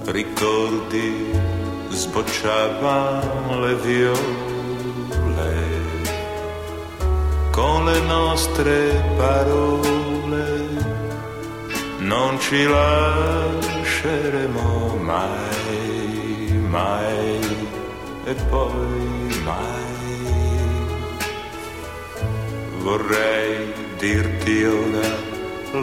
ricordi sbocciavano le viole, con le nostre parole non ci lasceremo mai, mai e poi mai. Vorrei dirti ora